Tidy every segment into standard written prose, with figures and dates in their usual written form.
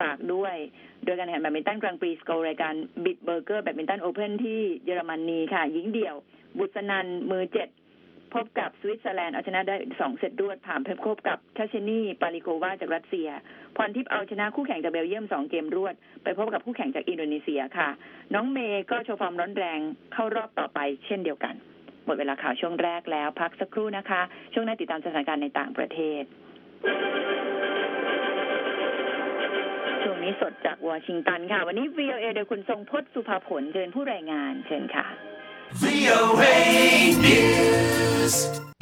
ฝากด้วยโดยการแข่งขันแบดมินตันกลางปรีสโกรายการบิดเบอร์เกอร์แบดมินตันโอเพ่นที่เยอรมนีค่ะหญิงเดี่ยวบุษนันมือ7พบกับสวิตเซอร์แลนด์เอาชนะได้2เซตรวดผ่านพบกับคาเชนีปาริโกวาจากรัสเซียพรทิพย์เอาชนะคู่แข่งจากเบลเยียม2เกมรวดไปพบกับคู่แข่งจากอินโดนีเซียค่ะน้องเมย์ก็โชว์ฟอร์มร้อนแรงเข้ารอบต่อไปเช่นเดียวกันหมดเวลาข่าวช่วงแรกแล้วพักสักครู่นะคะช่วงหน้าติดตามสถานการณ์ในต่างประเทศช่วงนี้สดจากวอชิงตันค่ะวันนี้ VOA โดยคุณทรงพจน์สุภาผลเชิญผู้รายงานเชิญค่ะ VOA News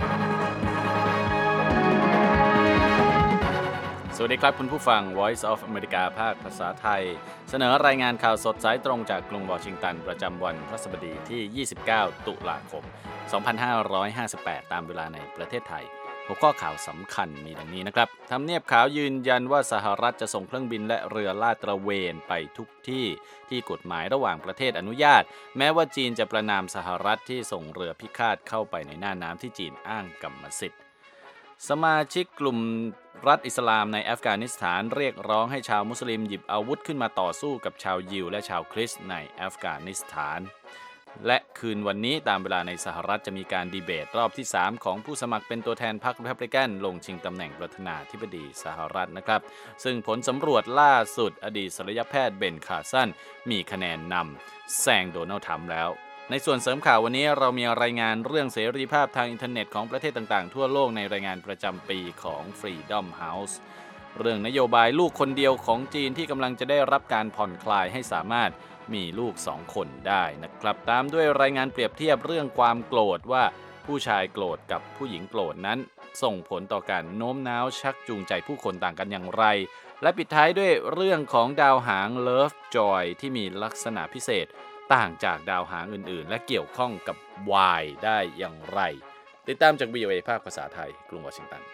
สวัสดีครับคุณผู้ฟัง Voice of America ภาคภาษาไทยเสนอรายงานข่าวสดสายตรงจากกรุงวอชิงตันประจำวันพฤหัสบดีที่29ตุลาคม2558ตามเวลาในประเทศไทยหัวข้อข่าวสำคัญมีดังนี้นะครับทำเนียบขาวยืนยันว่าสหรัฐจะส่งเครื่องบินและเรือลาดตระเวนไปทุกที่ที่กฎหมายระหว่างประเทศอนุญาตแม้ว่าจีนจะประณามสหรัฐที่ส่งเรือพิฆาตเข้าไปในน่านน้ำที่จีนอ้างกรรมสิทธิ์สมาชิกกลุ่มรัฐอิสลามในอัฟกานิสถานเรียกร้องให้ชาวมุสลิมหยิบอาวุธขึ้นมาต่อสู้กับชาวยิวและชาวคริสต์ในอัฟกานิสถานและคืนวันนี้ตามเวลาในสหรัฐจะมีการดีเบตรอบที่3ของผู้สมัครเป็นตัวแทนพรรครีพับลิกันลงชิงตำแหน่งประธานาธิบดีสหรัฐนะครับซึ่งผลสำรวจล่าสุดอดีตศัลยแพทย์เบนคาร์สันมีคะแนนนำแซงโดนัลด์ทรัมป์แล้วในส่วนเสริมข่าววันนี้เรามีรายงานเรื่องเสรีภาพทางอินเทอร์เน็ตของประเทศต่างๆทั่วโลกในรายงานประจำปีของ Freedom House เรื่องนโยบายลูกคนเดียวของจีนที่กำลังจะได้รับการผ่อนคลายให้สามารถมีลูก2คนได้นะครับตามด้วยรายงานเปรียบเทียบเรื่องความโกรธว่าผู้ชายโกรธกับผู้หญิงโกรธนั้นส่งผลต่อการโน้มน้าวชักจูงใจผู้คนต่างกันอย่างไรและปิดท้ายด้วยเรื่องของดาวหาง Lovejoy ที่มีลักษณะพิเศษต่างจากดาวหางอื่นๆและเกี่ยวข้องกับ Y ได้อย่างไรติดตามจาก VOA ภาคภาษาไทยกรุงวอชิงตัน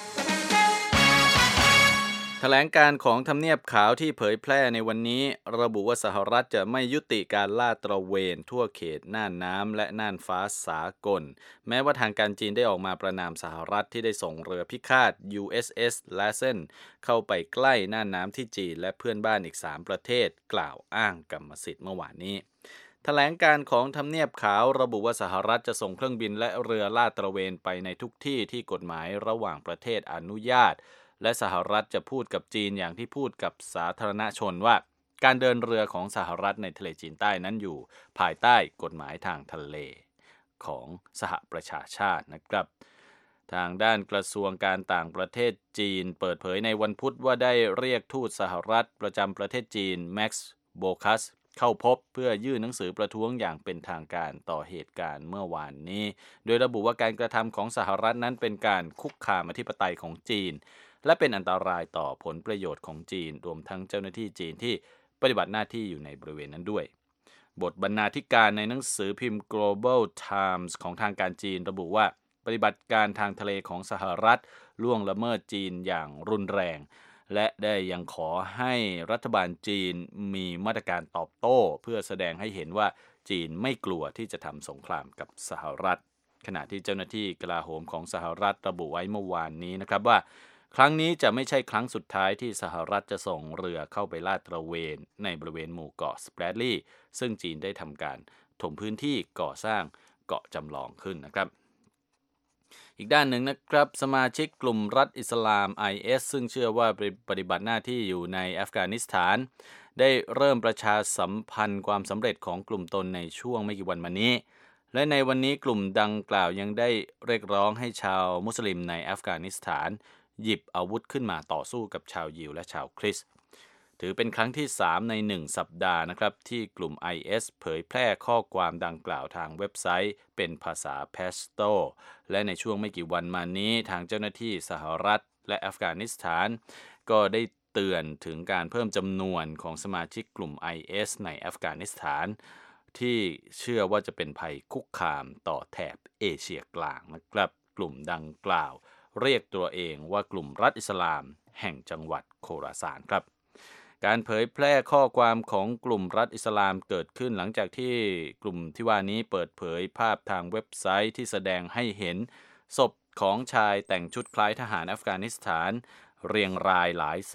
แถลงการของทำเนียบขาวที่เผยแพร่ในวันนี้ระบุว่าสหรัฐจะไม่ยุติการลาดตระเวนทั่วเขตน่านน้ำและน่านฟ้าสากลแม้ว่าทางการจีนได้ออกมาประณามสหรัฐที่ได้ส่งเรือพิฆาต USS Lassen เข้าไปใกล้น่านน้ำที่จีนและเพื่อนบ้านอีก3ประเทศกล่าวอ้างกรรมสิทธิ์เมื่อวานนี้แถลงการของทำเนียบขาวระบุว่าสหรัฐจะส่งเครื่องบินและเรือลาดตระเวนไปในทุกที่ที่กฎหมายระหว่างประเทศอนุญาตและสหรัฐจะพูดกับจีนอย่างที่พูดกับสาธารณชนว่าการเดินเรือของสหรัฐในทะเลจีนใต้นั้นอยู่ภายใต้กฎหมายทางทะเลของสหประชาชาตินะครับทางด้านกระทรวงการต่างประเทศจีนเปิดเผยในวันพุธว่าได้เรียกทูตสหรัฐประจำประเทศจีนแม็กซ์โบคัสเข้าพบเพื่อยื่นหนังสือประท้วงอย่างเป็นทางการต่อเหตุการณ์เมื่อวานนี้โดยระบุว่าการกระทำของสหรัฐนั้นเป็นการคุกคามอธิปไตยของจีนและเป็นอันตรายต่อผลประโยชน์ของจีนรวมทั้งเจ้าหน้าที่จีนที่ปฏิบัติหน้าที่อยู่ในบริเวณนั้นด้วยบทบรรณาธิการในหนังสือพิมพ์ Global Times ของทางการจีนระบุว่าปฏิบัติการทางทะเลของสหรัฐล่วงละเมิดจีนอย่างรุนแรงและได้ยังขอให้รัฐบาลจีนมีมาตรการตอบโต้เพื่อแสดงให้เห็นว่าจีนไม่กลัวที่จะทำสงครามกับสหรัฐขณะที่เจ้าหน้าที่กลาโหมของสหรัฐระบุไว้เมื่อวานนี้นะครับว่าครั้งนี้จะไม่ใช่ครั้งสุดท้ายที่สหรัฐจะส่งเรือเข้าไปลาดตระเวนในบริเวณหมู่เกาะสแปรดลีย์ซึ่งจีนได้ทำการถมพื้นที่ก่อสร้างเกาะจำลองขึ้นนะครับอีกด้านหนึ่งนะครับสมาชิกกลุ่มรัฐอิสลาม IS ซึ่งเชื่อว่าปฏิบัติหน้าที่อยู่ในอัฟกานิสถานได้เริ่มประชาสัมพันธ์ความสำเร็จของกลุ่มตนในช่วงไม่กี่วันมานี้และในวันนี้กลุ่มดังกล่าวยังได้เรียกร้องให้ชาวมุสลิมในอัฟกานิสถานหยิบอาวุธขึ้นมาต่อสู้กับชาวยิวและชาวคริสต์ถือเป็นครั้งที่3ใน1สัปดาห์นะครับที่กลุ่ม IS เผยแพร่ข้อความดังกล่าวทางเว็บไซต์เป็นภาษาเพชโตและในช่วงไม่กี่วันมานี้ทางเจ้าหน้าที่สหรัฐและอัฟกานิสถานก็ได้เตือนถึงการเพิ่มจำนวนของสมาชิกกลุ่ม IS ในอัฟกานิสถานที่เชื่อว่าจะเป็นภัยคุกคามต่อแถบเอเชียกลางนะครับกลุ่มดังกล่าวเรียกตัวเองว่ากลุ่มรัฐอิสลามแห่งจังหวัดโคราซานครับการเผยแพร่ข้อความของกลุ่มรัฐอิสลามเกิดขึ้นหลังจากที่กลุ่มที่ว่านี้เปิดเผยภาพทางเว็บไซต์ที่แสดงให้เห็นศพของชายแต่งชุดคล้ายทหารอัฟกานิสถานเรียงรายหลายศพ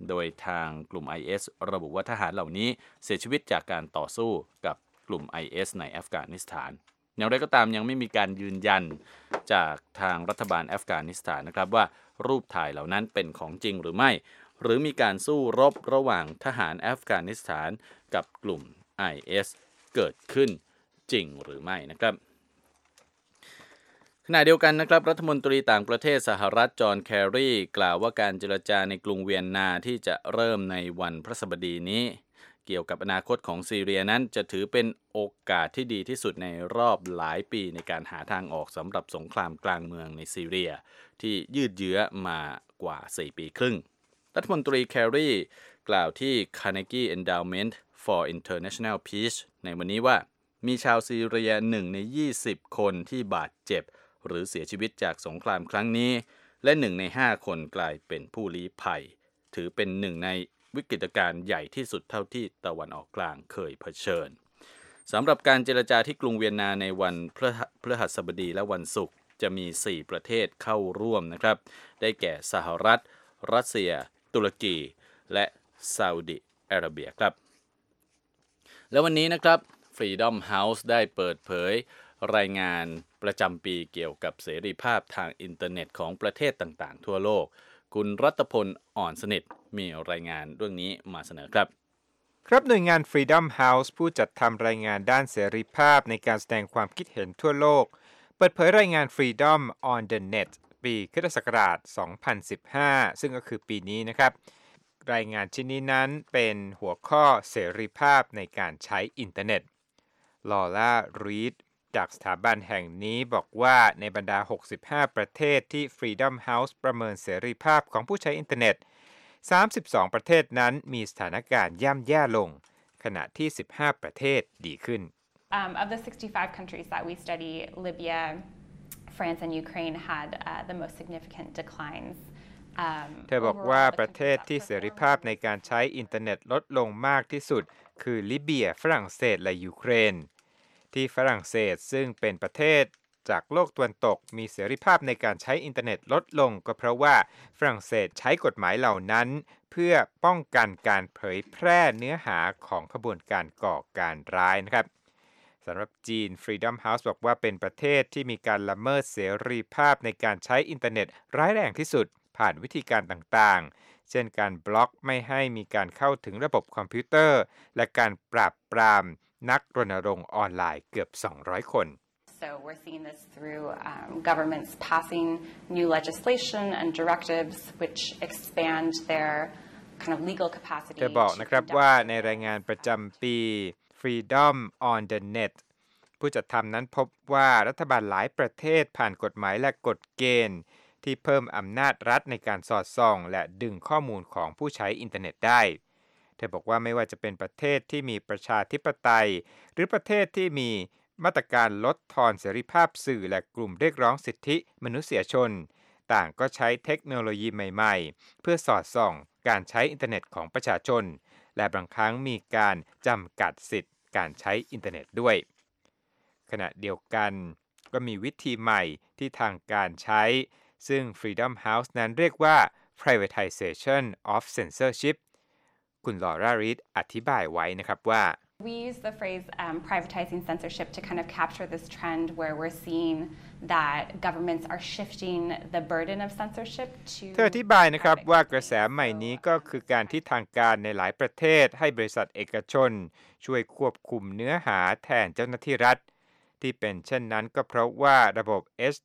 โดยทางกลุ่ม IS ระบุว่าทหารเหล่านี้เสียชีวิตจากการต่อสู้กับกลุ่ม IS ในอัฟกานิสถานอย่างไรก็ตามยังไม่มีการยืนยันจากทางรัฐบาลอัฟกานิสถานนะครับว่ารูปถ่ายเหล่านั้นเป็นของจริงหรือไม่หรือมีการสู้รบระหว่างทหารอัฟกานิสถานกับกลุ่ม IS เกิดขึ้นจริงหรือไม่นะครับขณะเดียวกันนะครับรัฐมนตรีต่างประเทศสหรัฐจอห์นแคร์รีกล่าวว่าการเจรจาในกรุงเวียนนาที่จะเริ่มในวันพฤหัสบดีนี้เกี่ยวกับอนาคตของซีเรียนั้นจะถือเป็นโอกาสที่ดีที่สุดในรอบหลายปีในการหาทางออกสำหรับสงครามกลางเมืองในซีเรียที่ยืดเยื้อมากว่า4 ปีครึ่งรัฐมนตรีแคร์รีกล่าวที่ Carnegie Endowment for International Peace ในวันนี้ว่ามีชาวซีเรีย1 ใน 20 คนที่บาดเจ็บหรือเสียชีวิตจากสงครามครั้งนี้และ1 ใน 5 คนกลายเป็นผู้ลี้ภัยถือเป็น1 ในวิกฤตการณ์ใหญ่ที่สุดเท่าที่ตะวันออกกลางเคยเผชิญสำหรับการเจรจาที่กรุงเวียนนาในวันพฤหัสบดีและวันศุกร์จะมี4 ประเทศเข้าร่วมนะครับได้แก่สหรัฐรัสเซียตุรกีและซาอุดิอาระเบียครับและวันนี้นะครับ Freedom House ได้เปิดเผยรายงานประจำปีเกี่ยวกับเสรีภาพทางอินเทอร์เน็ตของประเทศต่างๆทั่วโลกคุณรัตพลอ่อนสนิทมีรายงานเรื่องนี้มาเสนอครับครับหน่วยงาน Freedom House ผู้จัดทำรายงานด้านเสรีภาพในการแสดงความคิดเห็นทั่วโลกเปิดเผยรายงาน Freedom on the Net ปีค.ศ. 2015 ซึ่งก็คือปีนี้นะครับรายงานชิ้นนี้นั้นเป็นหัวข้อเสรีภาพในการใช้อินเทอร์เน็ตลอร่า รีดจากสถาบันแห่งนี้บอกว่าในบรรดา65 ประเทศที่ Freedom House ประเมินเสรีภาพของผู้ใช้อินเทอร์เน็ต32 ประเทศนั้นมีสถานการณ์ย่ำแย่ลงขณะที่15 ประเทศดีขึ้น Of the 65 countries that we study, Libya, France and Ukraine had the most significant declines. เธอบอกว่าประเทศที่เสรีภาพในการใช้อินเทอร์เน็ตลดลงมากที่สุดคือลิเบียฝรั่งเศสและยูเครนที่ฝรั่งเศสซึ่งเป็นประเทศจากโลกตะวันตกมีเสรีภาพในการใช้อินเทอร์เน็ตลดลงก็เพราะว่าฝรั่งเศสใช้กฎหมายเหล่านั้นเพื่อป้องกันการเผยแพร่เนื้อหาของขบวนการก่อการร้ายนะครับสำหรับจีน Freedom House บอกว่าเป็นประเทศที่มีการละเมิดเสรีภาพในการใช้อินเทอร์เน็ตร้ายแรงที่สุดผ่านวิธีการต่างๆเช่นการบล็อกไม่ให้มีการเข้าถึงระบบคอมพิวเตอร์และการปราบปรามนักรณรงค์ออนไลน์เกือบ200 คน So we're seeing this through governments passing new legislation and directives which expand their kind of legal capacity. เธอบอกนะครับว่าในรายงานประจำปี Freedom on the Net ผู้จัดทำนั้นพบว่ารัฐบาลหลายประเทศผ่านกฎหมายและกฎเกณฑ์ที่เพิ่มอำนาจรัฐในการสอดส่องและดึงข้อมูลของผู้ใช้อินเทอร์เน็ตได้เธอบอกว่าไม่ว่าจะเป็นประเทศที่มีประชาธิปไตยหรือประเทศที่มีมาตรการลดทอนเสรีภาพสื่อและกลุ่มเรียกร้องสิทธิมนุษยชนต่างก็ใช้เทคโนโลยีใหม่ๆเพื่อสอดส่องการใช้อินเทอร์เน็ตของประชาชนและบางครั้งมีการจำกัดสิทธิ์การใช้อินเทอร์เน็ตด้วยขณะเดียวกันก็มีวิธีใหม่ที่ทางการใช้ซึ่ง Freedom House นั้นเรียกว่า privatization of censorship คุณลอร่า รีดอธิบายไว้นะครับว่า We use the phrase privatizing censorship to kind of capture this trend where we're seeing that governments are shifting the burden of censorship to เธออธิบายนะครับว่ากระแสใหม่นี้ก็คือการที่ทางการในหลายประเทศให้บริษัทเอกชนช่วยควบคุมเนื้อหาแทนเจ้าหน้าที่รัฐที่เป็นเช่นนั้นก็เพราะว่าระบบ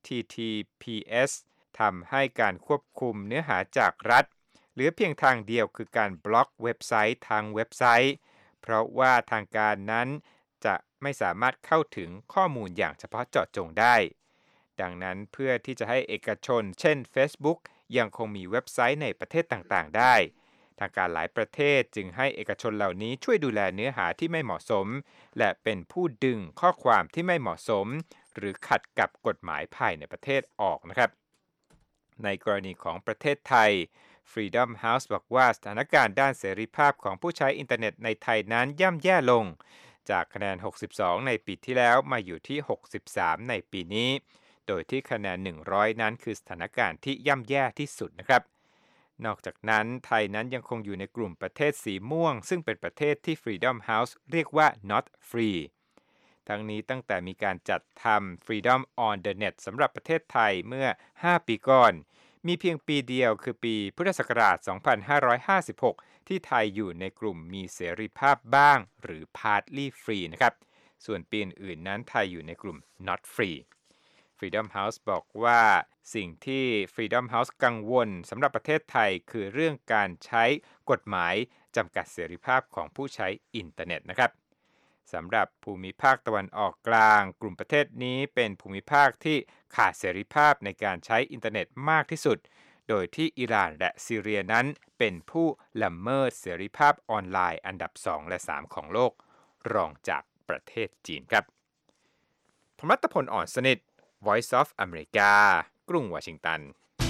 HTTPS ทำให้การควบคุมเนื้อหาจากรัฐเหลือเพียงทางเดียวคือการบล็อกเว็บไซต์ทางเว็บไซต์เพราะว่าทางการนั้นจะไม่สามารถเข้าถึงข้อมูลอย่างเฉพาะเจาะจงได้ดังนั้นเพื่อที่จะให้เอกชนเช่น Facebook ยังคงมีเว็บไซต์ในประเทศต่างๆได้ทางการหลายประเทศจึงให้เอกชนเหล่านี้ช่วยดูแลเนื้อหาที่ไม่เหมาะสมและเป็นผู้ดึงข้อความที่ไม่เหมาะสมหรือขัดกับกฎหมายภายในประเทศออกนะครับในกรณีของประเทศไทย Freedom House บอกว่าสถานการณ์ด้านเสรีภาพของผู้ใช้อินเทอร์เน็ตในไทยนั้นย่ำแย่ลงจากคะแนน62ในปีที่แล้วมาอยู่ที่63ในปีนี้โดยที่คะแนน100นั้นคือสถานการณ์ที่ย่ำแย่ที่สุดนะครับนอกจากนั้นไทยนั้นยังคงอยู่ในกลุ่มประเทศสีม่วงซึ่งเป็นประเทศที่ Freedom House เรียกว่า not free ทั้งนี้ตั้งแต่มีการจัดทำ Freedom on the Net สำหรับประเทศไทยเมื่อ 5 ปีก่อนมีเพียงปีเดียวคือปีพุทธศักราช 2556 ที่ไทยอยู่ในกลุ่มมีเสรีภาพบ้างหรือ partly free นะครับส่วนปีอื่นๆนั้นไทยอยู่ในกลุ่ม not free Freedom House บอกว่าสิ่งที่ Freedom House กังวลสำหรับประเทศไทยคือเรื่องการใช้กฎหมายจำกัดเสรีภาพของผู้ใช้อินเทอร์เน็ตนะครับสำหรับภูมิภาคตะวันออกกลางกลุ่มประเทศนี้เป็นภูมิภาคที่ขาดเสรีภาพในการใช้อินเทอร์เน็ตมากที่สุดโดยที่อิหร่านและซีเรียนั้นเป็นผู้ละเมิดเสรีภาพออนไลน์อันดับ 2 และ 3 ของโลกรองจากประเทศจีนครับผมรัตพล อ่อนสนิทVoice of America กรุงวอชิงตัน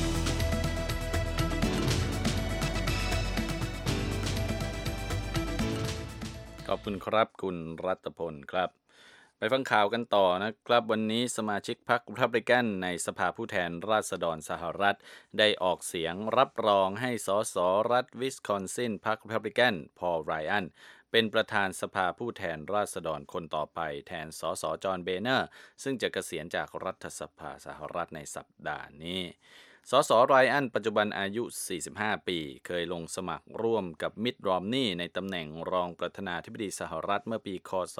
ขอบคุณครับคุณรัตพลครับไปฟังข่าวกันต่อนะครับวันนี้สมาชิกพรรครีพับลิกันในสภาผู้แทนราษฎรสหรัฐได้ออกเสียงรับรองให้สสรัฐวิสคอนซินพรรครีพับลิกันพอลไรอันเป็นประธานสภาผู้แทนราษฎรคนต่อไปแทนสสจอห์นเบเนอร์ซึ่งจะเกษียณจากรัฐสภาสหรัฐในสัปดาห์นี้สสไรอันปัจจุบันอายุ 45 ปีเคยลงสมัครร่วมกับมิตต์ รอมนีย์ในตำแหน่งรองประธานาธิบดีสหรัฐเมื่อปีค.ศ.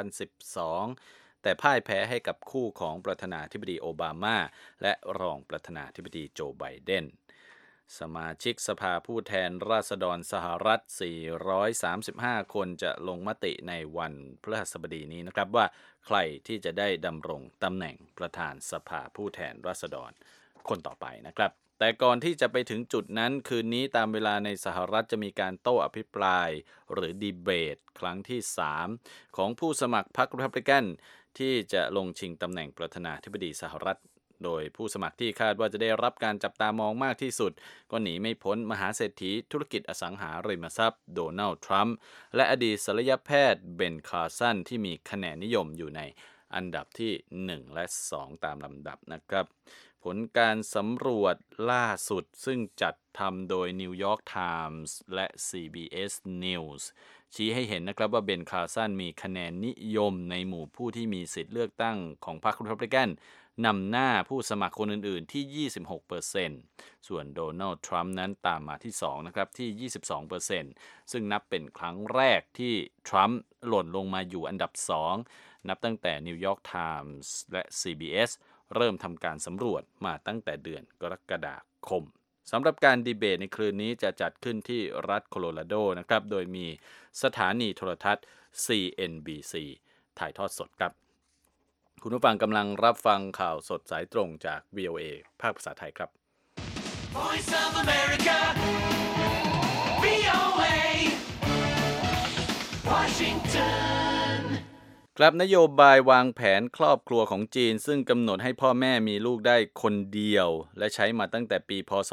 2012 แต่พ่ายแพ้ให้กับคู่ของประธานาธิบดีโอบามาและรองประธานาธิบดีโจไบเดนสมาชิกสภาผู้แทนราษฎรสหรัฐ 435 คนจะลงมติในวันพฤหัสบดีนี้นะครับว่าใครที่จะได้ดำรงตำแหน่งประธานสภาผู้แทนราษฎรคนต่อไปนะครับแต่ก่อนที่จะไปถึงจุดนั้นคืนนี้ตามเวลาในสหรัฐจะมีการโต้อภิปรายหรือดีเบตครั้งที่ 3 ของผู้สมัครพรรครีพับลิกันที่จะลงชิงตำแหน่งประธานาธิบดีสหรัฐโดยผู้สมัครที่คาดว่าจะได้รับการจับตามองมากที่สุดก็หนีไม่พ้นมหาเศรษฐีธุรกิจอสังหาริมทรัพย์โดนัลด์ทรัมป์และอดีตศัลยแพทย์เบนคาร์สันที่มีคะแนนนิยมอยู่ในอันดับที่ 1 และ 2 ตามลำดับนะครับผลการสำรวจล่าสุดซึ่งจัดทำโดย New York Times และ CBS News ชี้ให้เห็นนะครับว่าเบนคาร์สันมีคะแนนนิยมในหมู่ผู้ที่มีสิทธิ์เลือกตั้งของพรรครีพับลิกันนำหน้าผู้สมัครคนอื่นๆที่ 26% ส่วนโดนัลด์ทรัมป์นั้นตามมาที่ 2 นะครับที่ 22% ซึ่งนับเป็นครั้งแรกที่ทรัมป์หล่นลงมาอยู่อันดับ 2 นับตั้งแต่ New York Times และ CBS เริ่มทำการสำรวจมาตั้งแต่เดือนกรกฎาคมสำหรับการดีเบตในคืนนี้จะจัดขึ้นที่รัฐโคโลราโดนะครับโดยมีสถานีโทรทัศน์ CNBC ถ่ายทอดสดครับคุณผู้ฟังกำลังรับฟังข่าวสดสายตรงจาก VOA ภาคภาษาไทยครับ Voice of America, VOA, Washington. ครับนโยบายวางแผนครอบครัวของจีนซึ่งกำหนดให้พ่อแม่มีลูกได้คนเดียวและใช้มาตั้งแต่ปีพ.ศ.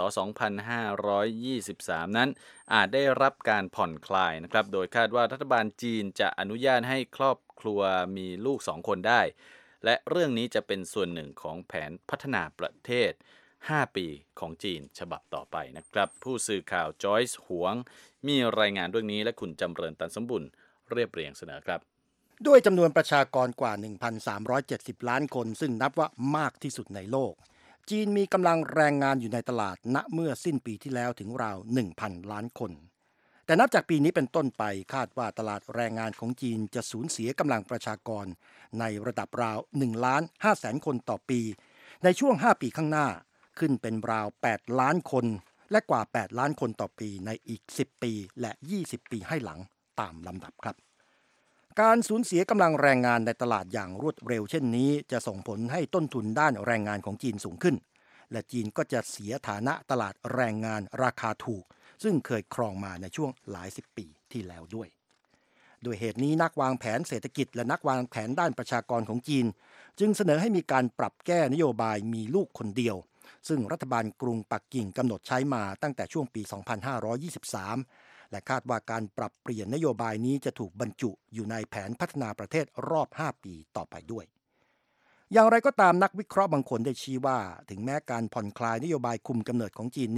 2523 นั้นอาจได้รับการผ่อนคลายนะครับโดยคาดว่ารัฐบาลจีนจะอนุญาตให้ครอบครัวมีลูก2 คนได้และเรื่องนี้จะเป็นส่วนหนึ่งของแผนพัฒนาประเทศ 5 ปีของจีนฉบับต่อไปนะครับผู้สื่อข่าวจอยส์หวงมีรายงานเรื่องนี้และคุณจำเริญตันสมบุญเรียบเรียงเสนอครับด้วยจำนวนประชากรกว่า 1,370 ล้านคนซึ่งนับว่ามากที่สุดในโลกจีนมีกำลังแรงงานอยู่ในตลาดณเมื่อสิ้นปีที่แล้วถึงราว 1,000 ล้านคนแต่นับจากปีนี้เป็นต้นไปคาดว่าตลาดแรงงานของจีนจะสูญเสียกำลังประชากรในระดับราว 1,500,000 คนต่อปีในช่วง 5 ปีข้างหน้าขึ้นเป็นราว 8 ล้านคนและกว่า 8 ล้านคนต่อปีในอีก 10 ปีและ 20 ปีให้หลังตามลำดับครับการสูญเสียกำลังแรงงานในตลาดอย่างรวดเร็วเช่นนี้จะส่งผลให้ต้นทุนด้านแรงงานของจีนสูงขึ้นและจีนก็จะเสียฐานะตลาดแรงงานราคาถูกซึ่งเคยครองมาในช่วงหลาย10 ปีที่แล้วด้วยโดยเหตุนี้นักวางแผนเศรษฐกิจและนักวางแผนด้านประชากรของจีนจึงเสนอให้มีการปรับแก้นโยบายมีลูกคนเดียวซึ่งรัฐบาลกรุงปักกิ่งกำหนดใช้มาตั้งแต่ช่วงปี 2523และคาดว่าการปรับเปลี่ยนนโยบายนี้จะถูกบรรจุอยู่ในแผนพัฒนาประเทศรอบ 5 ปีต่อไปด้วยอย่างไรก็ตามนักวิเคราะห์บางคนได้ชี้ว่าถึงแม้การผ่อนคลายนโยบายคุมกำเนิดของจีนนี้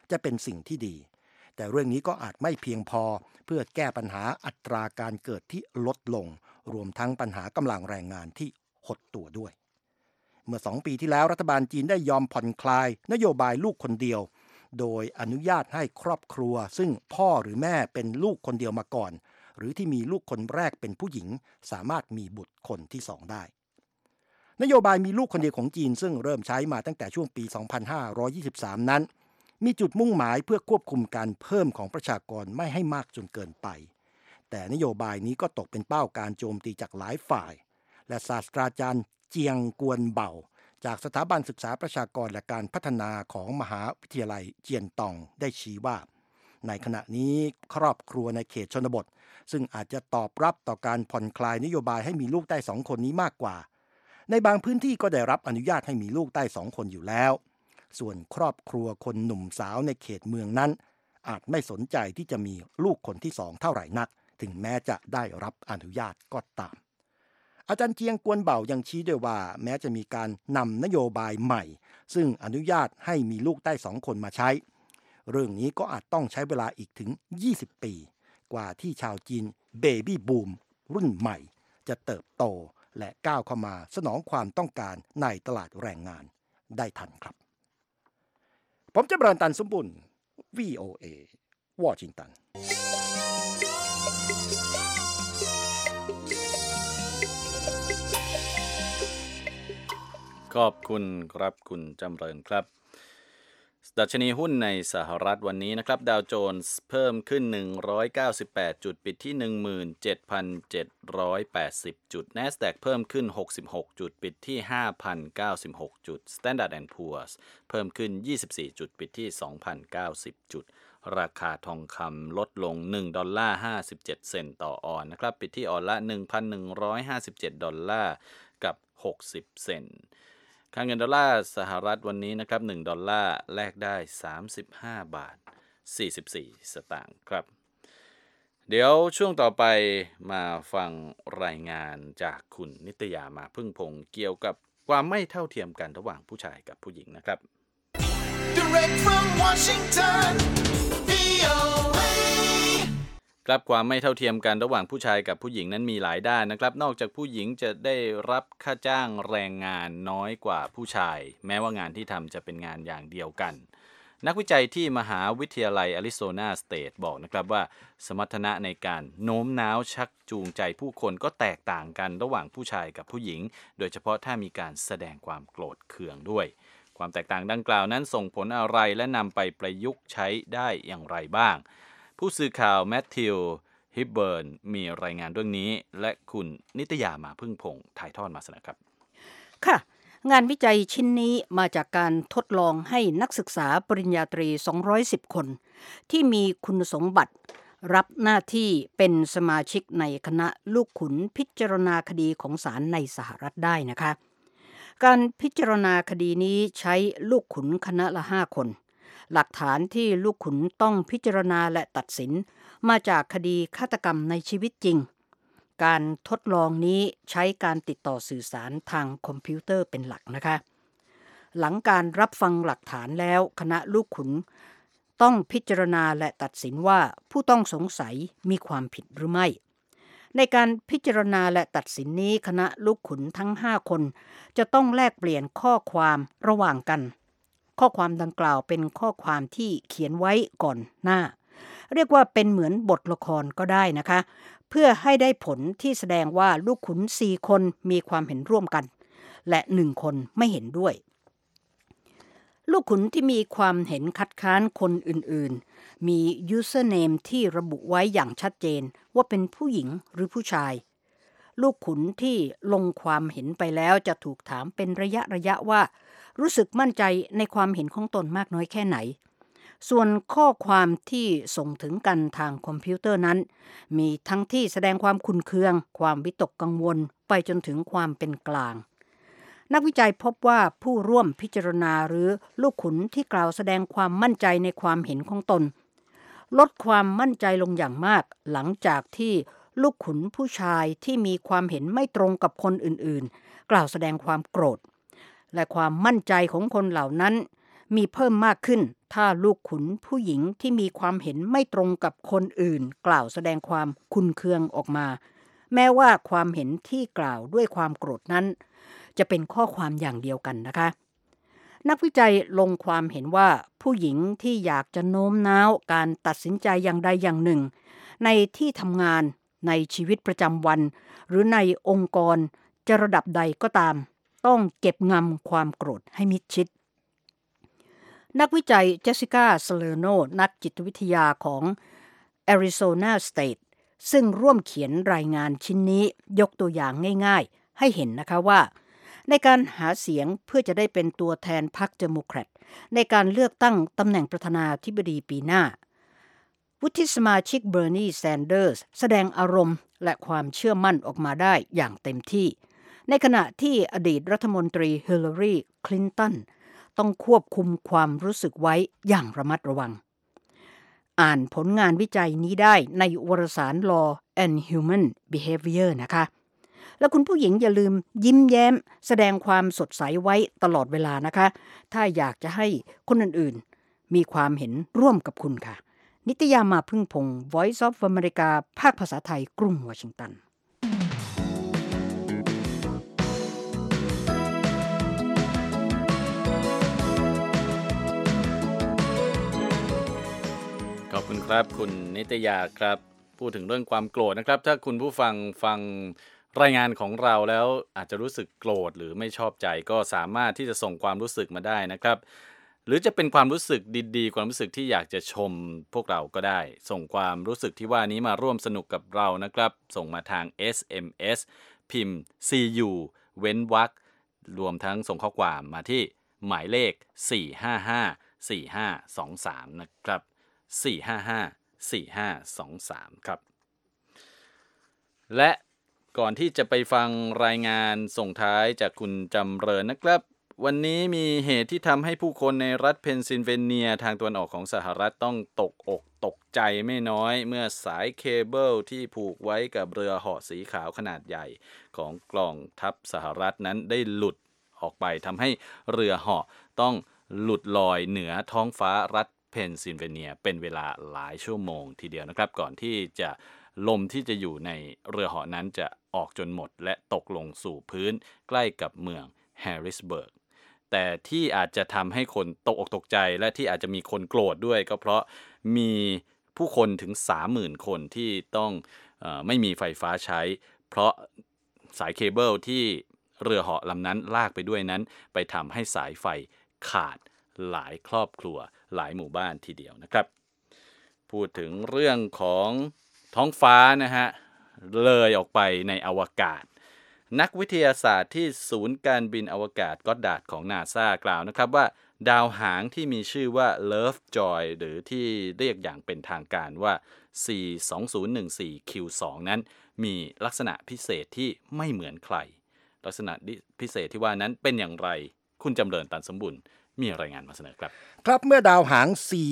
จะเป็นสิ่งที่ดีแต่เรื่องนี้ก็อาจไม่เพียงพอเพื่อแก้ปัญหาอัตราการเกิดที่ลดลงรวมทั้งปัญหากำลังแรงงานที่หดตัวด้วยเมื่อ2 ปีที่แล้วรัฐบาลจีนได้ยอมผ่อนคลายนโยบายลูกคนเดียวโดยอนุญาตให้ครอบครัวซึ่งพ่อหรือแม่เป็นลูกคนเดียวมาก่อนหรือที่มีลูกคนแรกเป็นผู้หญิงสามารถมีบุตรคนที่2ได้นโยบายมีลูกคนเดียวของจีนซึ่งเริ่มใช้มาตั้งแต่ช่วงปี 2523 นั้นมีจุดมุ่งหมายเพื่อควบคุมการเพิ่มของประชากรไม่ให้มากจนเกินไปแต่นโยบายนี้ก็ตกเป็นเป้าการโจมตีจากหลายฝ่ายและศาสตราจารย์เจียงกวนเบ่าจากสถาบันศึกษาประชากรและการพัฒนาของมหาวิทยาลัยเจียนตองได้ชี้ว่าในขณะนี้ครอบครัวในเขตชนบทซึ่งอาจจะตอบรับต่อการผ่อนคลายนโยบายให้มีลูกได้2 คนนี้มากกว่าในบางพื้นที่ก็ได้รับอนุญาตให้มีลูกได้2 คนอยู่แล้วส่วนครอบครัวคนหนุ่มสาวในเขตเมืองนั้นอาจไม่สนใจที่จะมีลูกคนที่2เท่าไหร่นักถึงแม้จะได้รับอนุญาตก็ตามอาจารย์เจียงกวนเบ่ายังชี้ด้วยว่าแม้จะมีการนำนโยบายใหม่ซึ่งอนุญาตให้มีลูกได้2 คนมาใช้เรื่องนี้ก็อาจต้องใช้เวลาอีกถึง20 ปีกว่าที่ชาวจีนเบบี้บูมรุ่นใหม่จะเติบโตและก้าวเข้ามาสนองความต้องการในตลาดแรงงานได้ทันครับผมจะบรันตันสมบุญ VOA วอชิงตันขอบคุณครับคุณจำเริญครับดัชนีหุ้นในสหรัฐวันนี้นะครับดาวโจนส์เพิ่มขึ้น198จุดปิดที่ 17,780 จุด NASDAQ เพิ่มขึ้น66จุดปิดที่ 5,096 จุด Standard & Poor's เพิ่มขึ้น24จุดปิดที่ 2,090 จุดราคาทองคำลดลง$1.57 เซนต์ต่อออนซ์นะครับปิดที่ออนละ $1,157 กับ60 เซนต์ค่าเงินดอลลาร์สหรัฐวันนี้นะครับ$1แลกได้35.44 บาทสตางค์ครับเดี๋ยวช่วงต่อไปมาฟังรายงานจากคุณนิตยามาพึ่งพงษ์เกี่ยวกับความไม่เท่าเทียมกันระหว่างผู้ชายกับผู้หญิงนะครับ Direct from Washington, VOA. ครับความไม่เท่าเทียมกันระหว่างผู้ชายกับผู้หญิงนั้นมีหลายด้านนะครับนอกจากผู้หญิงจะได้รับค่าจ้างแรงงานน้อยกว่าผู้ชายแม้ว่างานที่ทำจะเป็นงานอย่างเดียวกันนักวิจัยที่มหาวิทยาลัยอาริโซนาสเตทบอกนะครับว่าสมรรถนะในการโน้มน้าวชักจูงใจผู้คนก็แตกต่างกันระหว่างผู้ชายกับผู้หญิงโดยเฉพาะถ้ามีการแสดงความโกรธเคืองด้วยความแตกต่างดังกล่าวนั้นส่งผลอะไรและนำไปประยุกต์ใช้ได้อย่างไรบ้างผู้สื่อข่าวแมทธิวฮิบเบิร์นมีรายงานเรื่องนี้และคุณนิตยามาพึ่งพงษ์ถ่ายทอดมาเสนอครับค่ะงานวิจัยชิ้นนี้มาจากการทดลองให้นักศึกษาปริญญาตรี210คนที่มีคุณสมบัติรับหน้าที่เป็นสมาชิกในคณะลูกขุนพิจารณาคดีของศาลในสหรัฐได้นะคะการพิจารณาคดีนี้ใช้ลูกขุนคณะละ5คนหลักฐานที่ลูกขุนต้องพิจารณาและตัดสินมาจากคดีฆาตกรรมในชีวิตจริงการทดลองนี้ใช้การติดต่อสื่อสารทางคอมพิวเตอร์เป็นหลักนะคะหลังการรับฟังหลักฐานแล้วคณะลูกขุนต้องพิจารณาและตัดสินว่าผู้ต้องสงสัยมีความผิดหรือไม่ในการพิจารณาและตัดสินนี้คณะลูกขุนทั้ง5คนจะต้องแลกเปลี่ยนข้อความระหว่างกันข้อความดังกล่าวเป็นข้อความที่เขียนไว้ก่อนหน้าเรียกว่าเป็นเหมือนบทละครก็ได้นะคะเพื่อให้ได้ผลที่แสดงว่าลูกขุน4คนมีความเห็นร่วมกันและ1คนไม่เห็นด้วยลูกขุนที่มีความเห็นคัดค้านคนอื่นๆมี username ที่ระบุไว้อย่างชัดเจนว่าเป็นผู้หญิงหรือผู้ชายลูกขุนที่ลงความเห็นไปแล้วจะถูกถามเป็นระยะว่ารู้สึกมั่นใจในความเห็นของตนมากน้อยแค่ไหนส่วนข้อความที่ส่งถึงกันทางคอมพิวเตอร์นั้นมีทั้งที่แสดงความขุ่นเคืองความวิตกกังวลไปจนถึงความเป็นกลางนักวิจัยพบว่าผู้ร่วมพิจารณาหรือลูกขุนที่กล่าวแสดงความมั่นใจในความเห็นของตนลดความมั่นใจลงอย่างมากหลังจากที่ลูกขุนผู้ชายที่มีความเห็นไม่ตรงกับคนอื่นๆกล่าวแสดงความโกรธและความมั่นใจของคนเหล่านั้นมีเพิ่มมากขึ้นถ้าลูกขุนผู้หญิงที่มีความเห็นไม่ตรงกับคนอื่นกล่าวแสดงความขุ่นเคืองออกมาแม้ว่าความเห็นที่กล่าวด้วยความโกรธนั้นจะเป็นข้อความอย่างเดียวกันนะคะนักวิจัยลงความเห็นว่าผู้หญิงที่อยากจะโน้มน้าวการตัดสินใจอย่างใดอย่างหนึ่งในที่ทำงานในชีวิตประจำวันหรือในองค์กรจะระดับใดก็ตามต้องเก็บงำความโกรธให้มิดชิดนักวิจัยเจสสิก้าสเลโนนักจิตวิทยาของ Arizona State ซึ่งร่วมเขียนรายงานชิ้นนี้ยกตัวอย่างง่ายๆให้เห็นนะคะว่าในการหาเสียงเพื่อจะได้เป็นตัวแทนพรรคเดโมแครตในการเลือกตั้งตำแหน่งประธานาธิบดีปีหน้าวุฒิสมาชิกเบอร์นีแซนเดอร์สแสดงอารมณ์และความเชื่อมั่นออกมาได้อย่างเต็มที่ในขณะที่อดีตรัฐมนตรีฮิลลารีคลินตันต้องควบคุมความรู้สึกไว้อย่างระมัดระวังอ่านผลงานวิจัยนี้ได้ในวารสาร Law and Human Behavior นะคะแล้วคุณผู้หญิงอย่าลืมยิ้มแย้มแสดงความสดใสไว้ตลอดเวลานะคะถ้าอยากจะให้คนอื่นๆมีความเห็นร่วมกับคุณค่ะนิตยามาพึ่งพงศ์ Voice of America ภาคภาษาไทยกรุงวอชิงตันขอบคุณครับคุณนิตยาครับพูดถึงเรื่องความโกรธนะครับถ้าคุณผู้ฟังรายงานของเราแล้วอาจจะรู้สึกโกรธหรือไม่ชอบใจก็สามารถที่จะส่งความรู้สึกมาได้นะครับหรือจะเป็นความรู้สึกดีๆความรู้สึกที่อยากจะชมพวกเราก็ได้ส่งความรู้สึกที่ว่านี้มาร่วมสนุกกับเรานะครับส่งมาทาง SMS พิมพ์ CU เว้นวรรครวมทั้งส่งข้อความมาที่หมายเลข4554523นะครับ4554523ครับและก่อนที่จะไปฟังรายงานส่งท้ายจากคุณจำเริญนะครับวันนี้มีเหตุที่ทำให้ผู้คนในรัฐเพนซิลเวเนียทางตะวันออกของสหรัฐต้องตกอกตกใจไม่น้อยเมื่อสายเคเบิลที่ผูกไว้กับเรือเหาะสีขาวขนาดใหญ่ของกองทัพสหรัฐนั้นได้หลุดออกไปทำให้เรือเหาะต้องหลุดลอยเหนือท้องฟ้ารัฐเพนซิลเวเนียเป็นเวลาหลายชั่วโมงทีเดียวนะครับก่อนที่จะลมที่จะอยู่ในเรือเหาะนั้นจะออกจนหมดและตกลงสู่พื้นใกล้กับเมืองแฮร์ริสเบิร์กแต่ที่อาจจะทำให้คนตกอกตกใจและที่อาจจะมีคนโกรธด้วยก็เพราะมีผู้คนถึง 30,000 คนที่ต้องไม่มีไฟฟ้าใช้เพราะสายเคเบิลที่เรือเหาะลำนั้นลากไปด้วยนั้นไปทำให้สายไฟขาดหลายครอบครัวหลายหมู่บ้านทีเดียวนะครับพูดถึงเรื่องของท้องฟ้านะฮะเลยออกไปในอวกาศนักวิทยาศาสตร์ที่ศูนย์การบินอวกาศก็อดดาร์ดของ NASA กล่าวนะครับว่าดาวหางที่มีชื่อว่า Lovejoy หรือที่เรียกอย่างเป็นทางการว่า C2014Q2 นั้นมีลักษณะพิเศษที่ไม่เหมือนใครลักษณะพิเศษที่ว่านั้นเป็นอย่างไรคุณจำเริญตันสมบุญมีรายงานมาเสนอครับครับเมื่อดาวหาง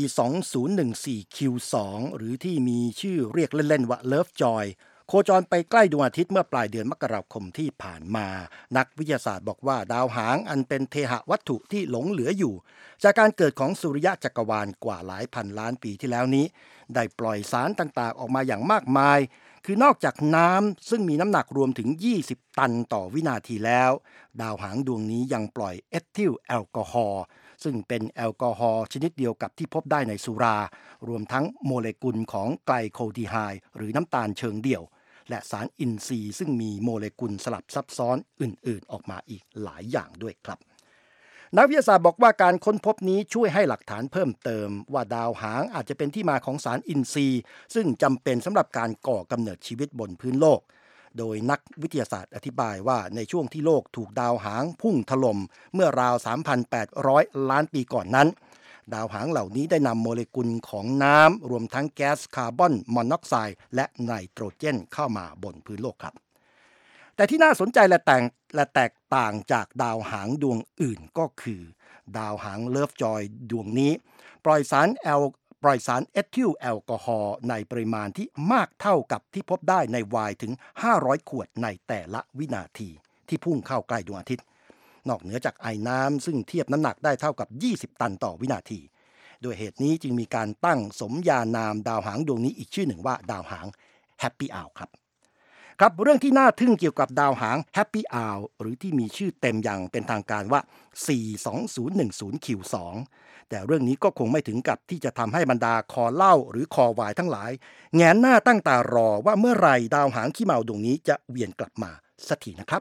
C2014Q2 หรือที่มีชื่อเรียกเล่นๆว่า Lovejoy โคจรไปใกล้ดวงอาทิตย์เมื่อปลายเดือนมกราคมที่ผ่านมานักวิทยาศาสตร์บอกว่าดาวหางอันเป็นเทหวัตถุที่หลงเหลืออยู่จากการเกิดของสุริยะจักรวาลกว่าหลายพันล้านปีที่แล้วนี้ได้ปล่อยสารต่างๆออกมาอย่างมากมายคือนอกจากน้ำซึ่งมีน้ำหนักรวมถึง20ตันต่อวินาทีแล้วดาวหางดวงนี้ยังปล่อยเอทิลแอลกอฮอล์ซึ่งเป็นแอลกอฮอล์ชนิดเดียวกับที่พบได้ในสุรารวมทั้งโมเลกุลของไกลโคดีไฮด์หรือน้ำตาลเชิงเดี่ยวและสารอินทรีย์ซึ่งมีโมเลกุลสลับซับซ้อนอื่นๆออกมาอีกหลายอย่างด้วยครับนักวิทยาศาสตร์บอกว่าการค้นพบนี้ช่วยให้หลักฐานเพิ่มเติมว่าดาวหางอาจจะเป็นที่มาของสารอินทรีย์ซึ่งจำเป็นสำหรับการก่อกำเนิดชีวิตบนพื้นโลกโดยนักวิทยาศาสตร์อธิบายว่าในช่วงที่โลกถูกดาวหางพุ่งถล่มเมื่อราว 3,800 ล้านปีก่อนนั้นดาวหางเหล่านี้ได้นำโมเลกุลของน้ำรวมทั้งแก๊สคาร์บอนมอนอกไซด์และไนโตรเจนเข้ามาบนพื้นโลกครับแต่ที่น่าสนใจและแตกต่างจากดาวหางดวงอื่นก็คือดาวหางเลิฟจอยดวงนี้ปล่อยสารเอทิลแอลกอฮอล์ในปริมาณที่มากเท่ากับที่พบได้ในไวน์ถึง500ขวดในแต่ละวินาทีที่พุ่งเข้าใกล้ดวงอาทิตย์นอกเหนือจากไอ้น้ำซึ่งเทียบน้ำหนักได้เท่ากับ20ตันต่อวินาทีด้วยเหตุนี้จึงมีการตั้งสมญานามดาวหางดวงนี้อีกชื่อหนึ่งว่าดาวหาง Happy Hour ครับเรื่องที่น่าทึ่งเกี่ยวกับดาวหาง Happy Hour หรือที่มีชื่อเต็มอย่างเป็นทางการว่า 42010Q2 แต่เรื่องนี้ก็คงไม่ถึงกับที่จะทำให้บรรดาคอเล่าหรือคอวายทั้งหลายแงนหน้าตั้งตารอว่าเมื่อไหร่ดาวหางขี้เมาดวงนี้จะเวียนกลับมาสักทีนะครับ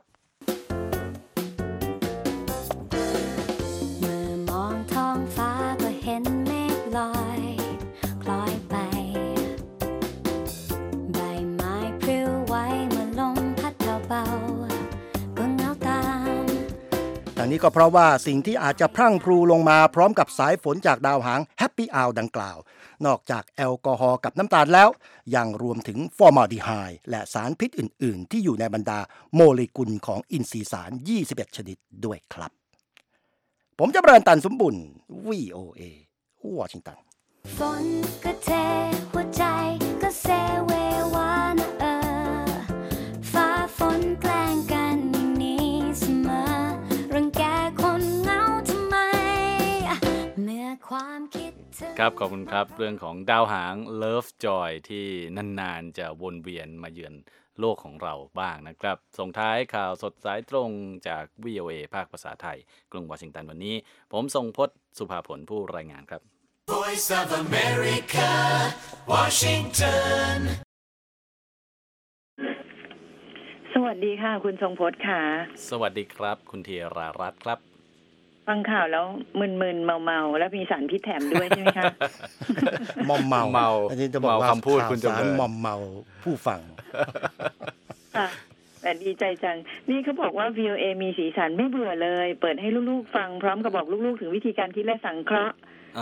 เมื่อมองท้องฟ้าก็เห็นเมฆลอยคล้อยไปใบไม้พลิ้วไหวเมื่อลมพัดเบาๆก็เงาตามดังนี้ก็เพราะว่าสิ่งที่อาจจะพรั่งพรูลงมาพร้อมกับสายฝนจากดาวหาง Happy Hour ดังกล่าวนอกจากแอลกอฮอล์กับน้ำตาลแล้วยังรวมถึงฟอร์มาลดีไฮด์และสารพิษอื่นๆที่อยู่ในบรรดาโมเลกุลของอินทรีย์สาร21ชนิดด้วยครับผมจะเริญตันสมบุญ VOA วอชิงตันฝนก็เทหัวใจก็เซเววานะฟ้าฝนแกล้งกันอย่างนี้เสมอรังแกคนเหงาทำไมเมื่อความคิดครับขอบคุณครับเรื่องของดาวหาง Love Joy ที่นานๆจะวนเวียนมาเยือนโลกของเราบ้างนะครับส่งท้ายข่าวสดสายตรงจาก VOA ภาคภาษาไทยกรุงวอชิงตันวันนี้ผมทรงพจน์สุภาผลผู้รายงานครับ Voice of America Washington สวัสดีค่ะคุณทรงพจน์ค่ะสวัสดีครับคุณธีรารัตน์ครับฟังข่าวแล้วมึนๆเมาๆแล้วมีสารพิษแถมด้วยใช่ไหมคะมอมเมาอันนี้จะบอกว่าคำพูดคุณจะมอมเมาผู้ฟังแต่ดีใจจังนี่เขาบอกว่า VOA มีสีสันไม่เบื่อเลยเปิดให้ลูกๆฟังพร้อมกับบอกลูกๆถึงวิธีการคิดและสังเคราะห์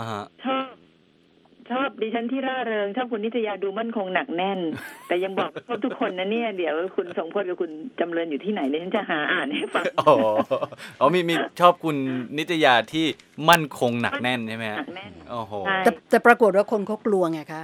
ชอบดิฉันที่ร่าเริงชอบคุณนิตยาดูมั่นคงหนักแน่นแต่ยังบอกชอบทุกคนนะเนี่ยเดี๋ยวคุณทรงพจน์กับคุณจำเริญอยู่ที่ไหนเดี๋ยวฉันจะหาอ่านให้ฟังมีชอบคุณนิตยาที่มั่นคงหนักแน่นใช่ไหมฮะโอ้โหแต่ปรากฏว่าคนเขากลัวไงคะ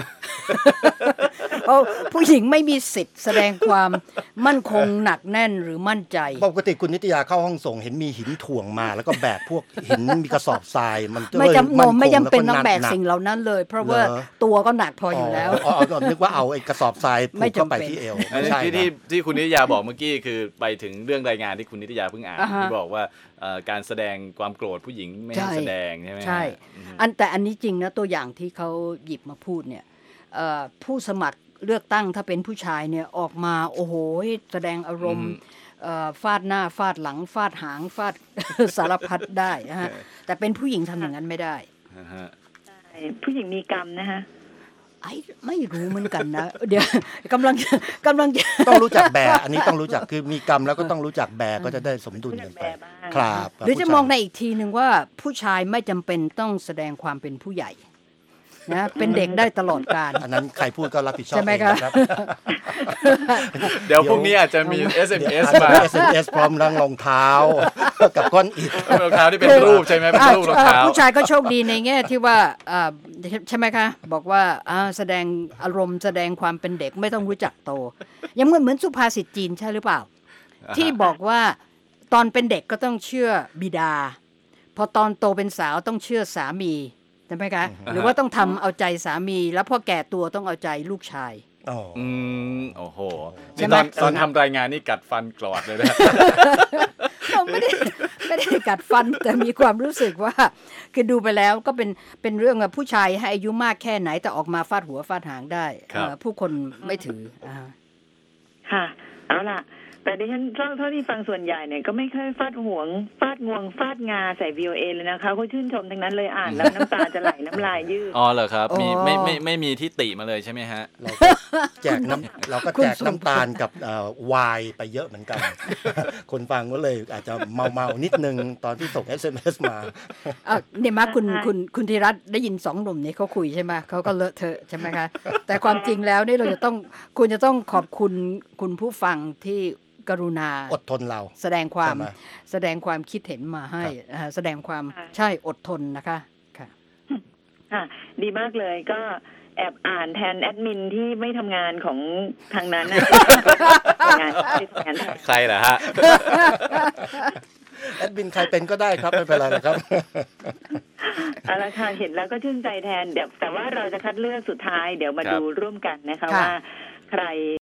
ผู้หญิงไม่มีสิทธิ์แสดงความมั่นคงหนักแน่นหรือมั่นใจปกติคุณนิตยาเข้าห้องส่งเห็นมีหินถ่วงมาแล้วก็แบกพวกหินมีกระสอบทรายมันไม่จำเป็นต้องแบกสิ่งเหล่านั้นเลยเพราะว่าตัวก็หนักพออยู่แล้วนึกว่าเอาไอ้กระสอบทรายผูกเข้าไปที่เอวไม่ใช่ที่คุณนิตยาบอกเมื่อกี้คือไปถึงเรื่องรายงานที่คุณนิตยาเพิ่งอ่านที่บอกว่าการแสดงความโกรธผู้หญิงไม่ให้แสดงใช่ไหมใช่แต่อันนี้จริงนะตัวอย่างที่เขาหยิบมาพูดเนี่ยผู้สมัครเลือกตั้งถ้าเป็นผู้ชายเนี่ยออกมาโอ้โหแสดงอารมณ์ฟาดหน้าฟาดหลังฟาดหางฟาดสารพัดได้นะฮะแต่เป็นผู้หญิงทำอย่างนั้นไม่ได้ผู้หญิงมีกรรมนะฮะไม่รู้เหมือนกันนะเดี๋ยวกำลังต้องรู้จักแบอันนี้ต้องรู้จักคือมีกรรมแล้วก็ต้องรู้จักแบก็จะได้สมดุลกันไปครับหรือจะมองในอีกทีนึงว่าผู้ชายไม่จำเป็นต้องแสดงความเป็นผู้ใหญ่นะเป็นเด็กได้ตลอดกาลอันนั้นใครพูดก็รับผิดชอบใช่ไหมครับเดี๋ยวพรุ่งนี้อาจจะมี SMS มา SMS พร้อมรองเท้ากับก้อนอิฐรองเท้าที่เป็นรูปใช่ไหมเป็นรูปรองเท้าผู้ชายก็โชคดีในแง่ที่ว่าใช่ไหมคะบอกว่าแสดงอารมณ์แสดงความเป็นเด็กไม่ต้องรู้จักโตยังเหมือนสุภาษิตจีนใช่หรือเปล่าที่บอกว่าตอนเป็นเด็กก็ต้องเชื่อบิดาพอตอนโตเป็นสาวต้องเชื่อสามีใช่ไหมคะหรือว่าต้องทำเอาใจสามีแล้วพอแก่ตัวต้องเอาใจลูกชายโอ้โหตอนทำรายงานนี่กัดฟันกรอดเลยนะไม่ได้กัดฟันแต่มีความรู้สึกว่าคือดูไปแล้วก็เป็นเรื่องผู้ชายให้อายุมากแค่ไหนแต่ออกมาฟาดหัวฟาดหางได้ผู้คนไม่ถือค่ะเอาล่ะแต่ดิฉันเท่าที่ฟังส่วนใหญ่เนี่ยก็ไม่ค่อยฟาดหวงฟาดงวงฟาดงาใส่ VOA เลยนะคะเขาชื่นชมทั้งนั้นเลยอ่านแล้วน้ำตาจะไหลน้ำลายยืดอ๋อเหรอครับมีไม่มีที่ติมาเลยใช่ไหมฮะเราแจกน้ำตาลกับไวน์ไปเยอะเหมือนกันคนฟังก็เลยอาจจะเมานิดนึงตอนที่ส่ง SMS มาเนี่ยมาคุณธีรัตน์ได้ยิน2หนุ่มนี้เขาคุยใช่ไหมเขาก็เลอะเทอะใช่ไหมคะแต่ความจริงแล้วนี่เราคุณจะต้องขอบคุณผู้ฟังที่กรุณาอดทนเราแสดงความคิดเห็นมาให้แสดงความใช่อดทนนะคะค่ะดีมากเลยก็แอบอ่านแทนแอดมินที่ไม่ทำงานของทางนั้นนะใครเหรอฮะแอดมินใครเป็นก็ได้ครับไม่เป็นไรหรอกครับเอาละค่ะเห็นแล้วก็ชื่นใจแทนเดี๋ยวแต่ว่าเราจะคัดเลือกสุดท้ายเดี๋ยวมาดูร่วมกันนะคะว่าใคร